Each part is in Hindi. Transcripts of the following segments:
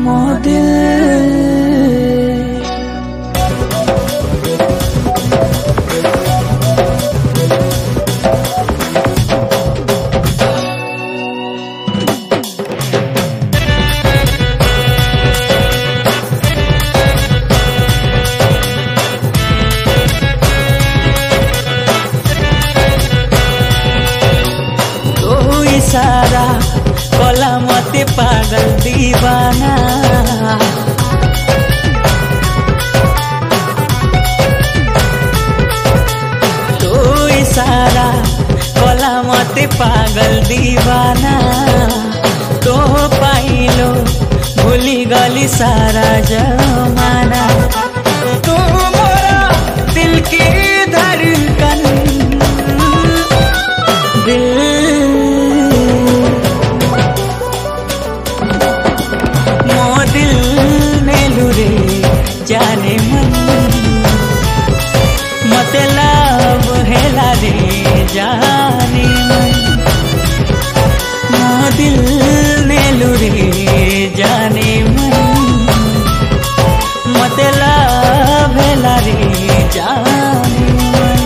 मो दिल सारा कोला मते पागल दीवाना तो इशारा कोला मते पागल दीवाना तो पाइलो भूली गली सारा जमाना तू मोरा दिल की धड़कन दिल जाने मन मतलब हेला रे जाने मन मो दिल ने लुरे जाने मन मतलब हेला रे जाने मन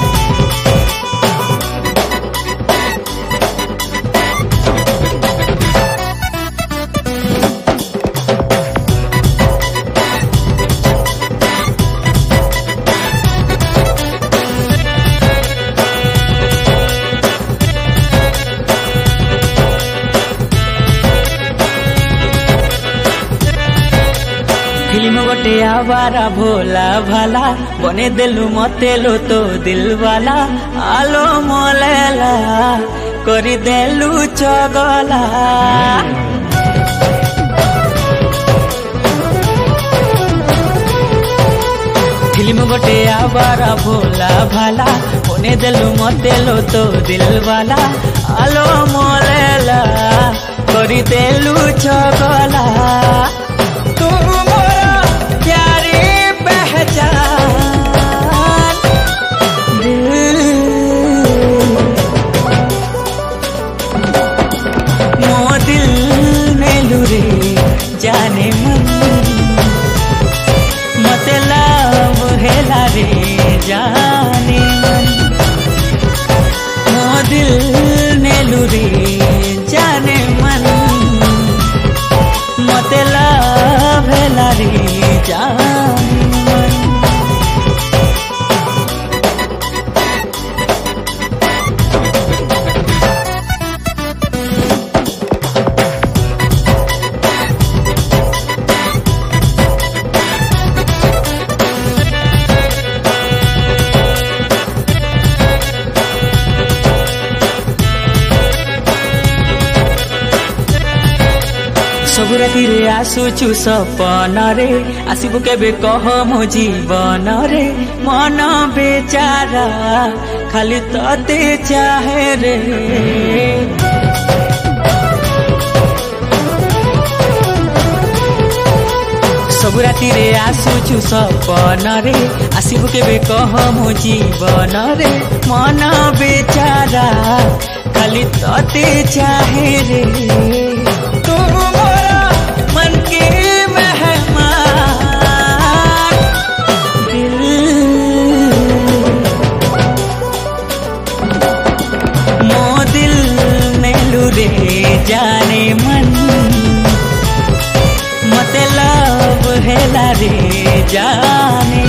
फिल्म गोटे आवारा भोला भाला बने देलु मते लो तो दिल वाला आलो मोलेला करी देलु चगला फिल्म गोटे आवारा भोला भाला बने देलु मते लो तो दिल वाला आलो मोलेला करी देलु चगला जाने मन मतलब हेला रे जाने मन मो दिल ने लुरे जाने मन मतलब हेला रे जाने मन सब राति रे आसुचु सपन रे आसबु केबे कह मो जीवन रे मन बेचारा खाली तते चाहे रे सब राति रे आसुचु सपन रे आसबु केबे कह मो जीवन रे मन बेचारा खाली तते चाहे रे मन के मेहमान दिल मो दिल में लुरे जाने मन मतलब हेला रे जाने